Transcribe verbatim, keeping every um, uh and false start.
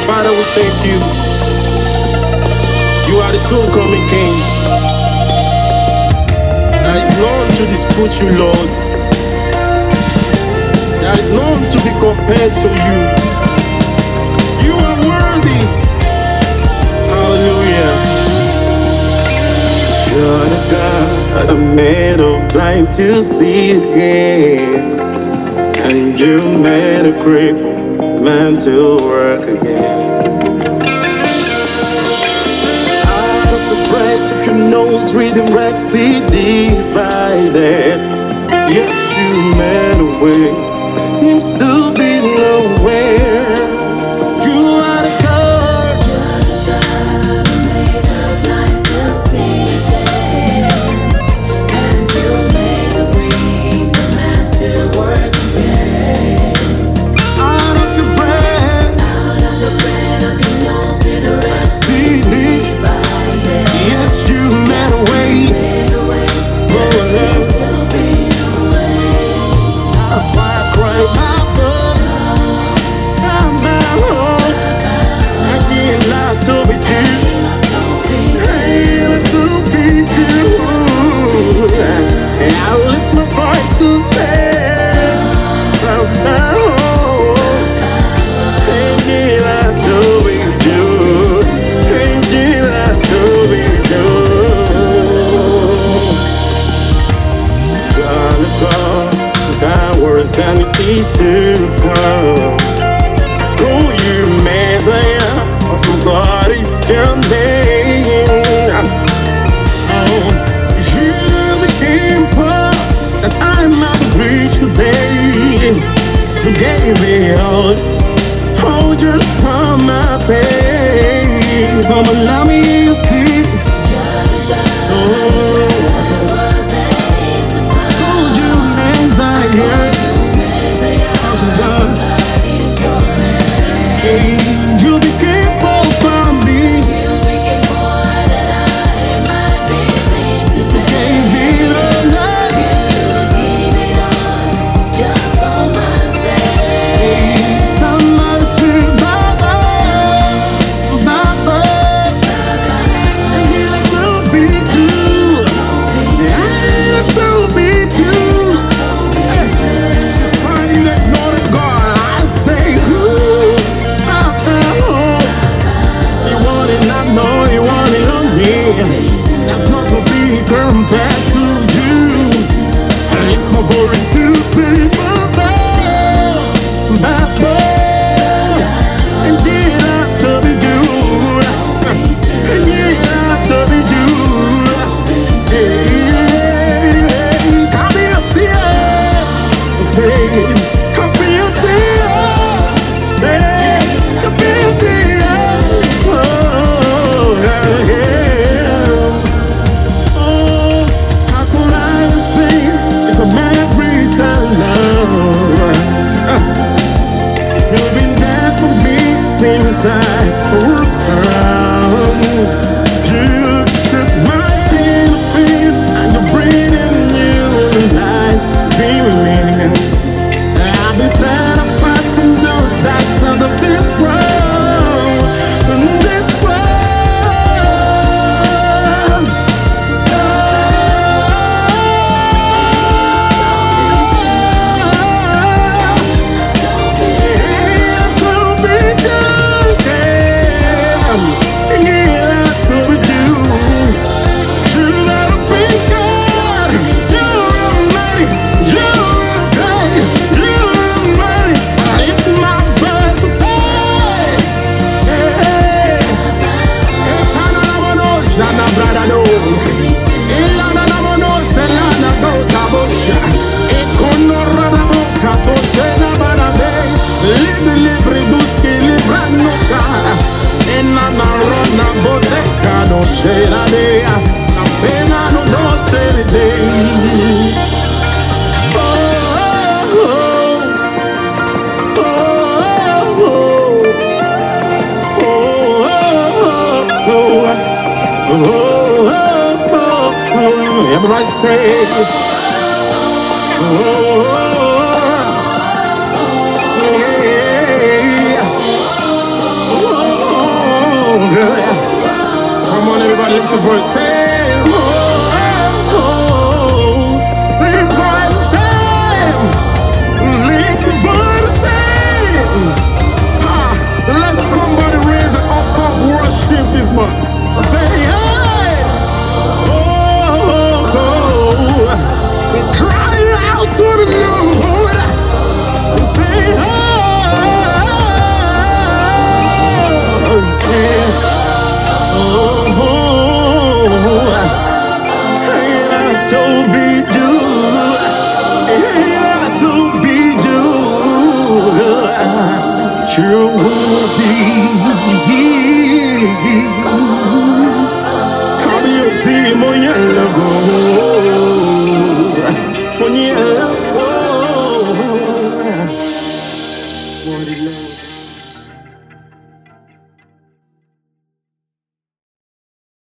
Father, we thank you. You are the soon coming King. There is none to dispute you, Lord. There is none to be compared to you. You are worthy. Hallelujah. You're the God that made a blind to see again, and you made a crippled man to work again. Out of the breath of your nose, read the Red Sea divided. Yes, you made a way. There seems to be nowhere. You are the God. You're the God who made the blind to see again, and you made the weak the man to work again. Out of the breath, Out of the bread of your nose, with the rest see me. divided. Yes, you made a way. Made a way. There seems to be no way. That's why I cry, my blood, my heart. I can't lie to be true. Hey, to be true. And I lift my voice to say, my heart. Hey, lie to be true. Hey, lie to be true. Trying to go, God worse than it is to come. Call you Messiah, somebody's your name. Oh, you became part that I might reach today. You gave me all, oh, just for my sake. Come allow me to see. Oh, call you Messiah. You became born for me. Gave it all up. Somebody said, Baba, Baba, and you like to be true. I like to be true. Find you that's not a God. I say, ooh, Baba, oh. You want it, I know you want it on me. That's not to be compared to you. I lift my voice to say, Baba, Baba, and did I to be you. And did I to be you. Hey, come here, see ya. Say, come here, see ya. Hey, come here, see ya. Oh, yeah, yeah. Oh, how could I explain? It's a marital love. Uh, You've been there for me since I was around. You took my chain of pain and you're bringing new life, feeling. I've been set apart from the dark of this world, from this world. C'era dea, appena non lo se dei. Oh, oh, oh, oh, oh, oh, oh, oh, everybody say, oh, yeah, oh, lift the voice, say, oh, oh, lift the voice, say, lift the voice, say, ah, let somebody raise an altar of worship this month. Say, hey, oh, oh, cry out to the Lord. Say, oh, say, oh, hey, to be do, hey, to be do, you will be.